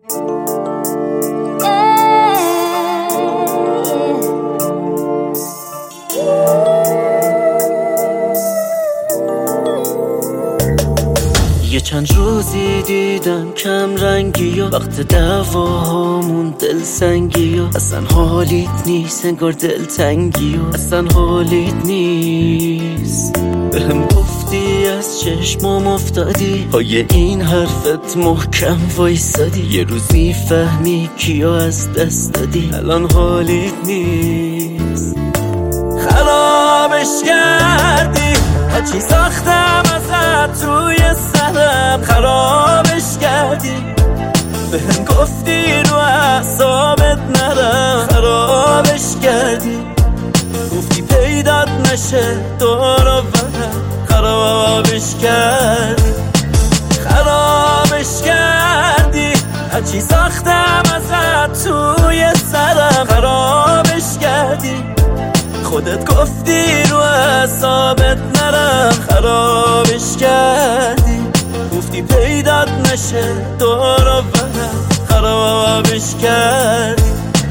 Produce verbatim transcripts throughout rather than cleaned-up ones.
یه چند روزی دیدم کم رنگی و وقت دعواهامون دل سنگی و اصلا حالیت نیست، انگار دل تنگی و اصلا حالیت نیست. بهم گفتی از چشمام افتادی، پای این حرفت محکم وایسادی، یه روز میفهمی کیا از دست دادی، الان حالیت نیست. خرابش کردی هرچی ساختم ازت توی سرم، خرابش کردی بهم گفتی رو اعصابت نرم، خرابش کردی گفتی پیدات نشه دور و برم، خرابش کردی خرابش کردی هرچی ساختم ازت توی سرم، خرابش کردی خودت گفتی رو اعصابت نرم، خرابش کردی گفتی پیدات نشه دور و برم، خرابش کردی.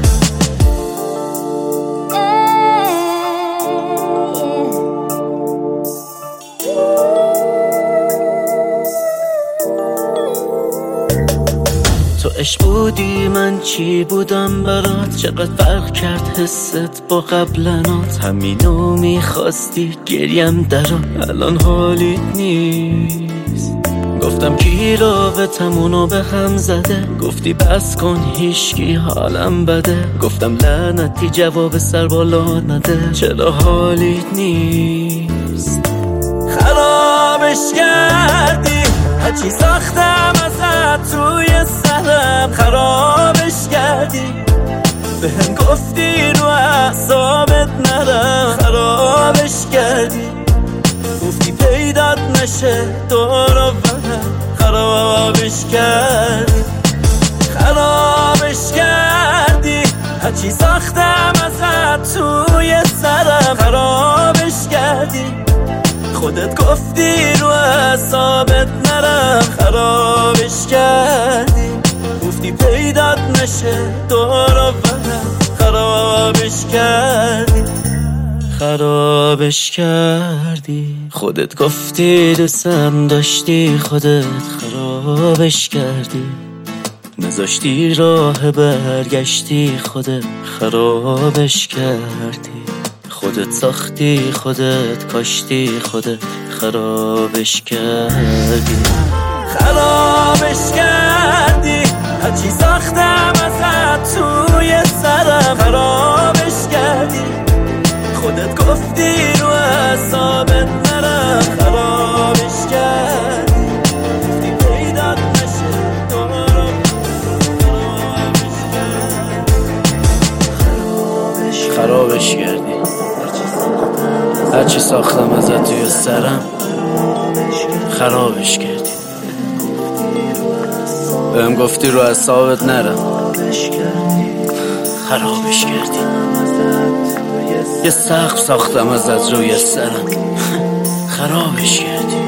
تو عشق بودی من چی بودم برات، چقدر فرق کرد حست با قبلنات، همینو میخواستی گریم درات، الان حالیت نیست. گفتم کی رابطمونو به هم زده، گفتی بس کن هیچکی حالم بده، گفتم لعنتی جواب سر بالا نده، چرا حالیت نیست. خرابش کردی هرچی ساختم ازت توی سرم، خرابش کردی بهم گفتی رو اعصابت نرم، خرابش کردی گفتی پیدات نشه دور و برم، خرابش کردی خرابش کردی هرچی ساختم ازت توی سرم، خرابش کردی خودت گفتی رو اعصابت نرم، خرابش کردی گفتی پیدات نشه دور و برم، خرابش کردی خرابش کردی خودت گفتی دوستم داشتی، خودت خرابش کردی نذاشتی راه برگشتی، خودت خرابش کردی خودت ساختی خودت کاشتی، خودت خرابش کردی خرابش کردی هرچی ساختم ازت توی سرم، خرابش کردی خودت گفتی رو اعصابت نرم، خرابش کردی گفتی پیدات نشه دور خرابش خرابش کردی هرچی ساختم ازت توی سرم، خرابش کردی بهم گفتی رو اعصابت نرم، خرابش کردی یه سقف ساختم ازت روی سرم، خرابش کردی.